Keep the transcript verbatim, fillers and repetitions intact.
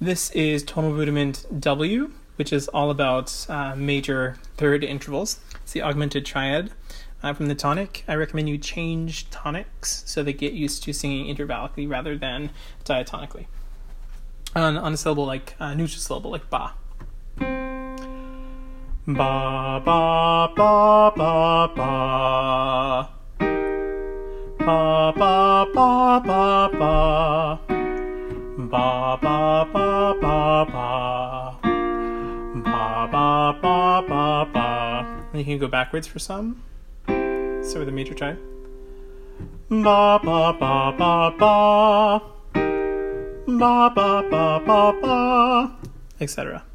This is tonal rudiment W, which is all about uh, major third intervals. It's the augmented triad uh, from the tonic. I recommend you change tonics so they get used to singing intervallically rather than diatonically. On, on a syllable like uh, neutral syllable like ba. Ba ba ba ba ba. Ba ba ba ba ba. Ba ba ba ba ba. Ba ba ba ba ba. And you can go backwards for some. Start with a major triad. Ba ba ba ba ba. Ba ba ba ba ba. et cetera.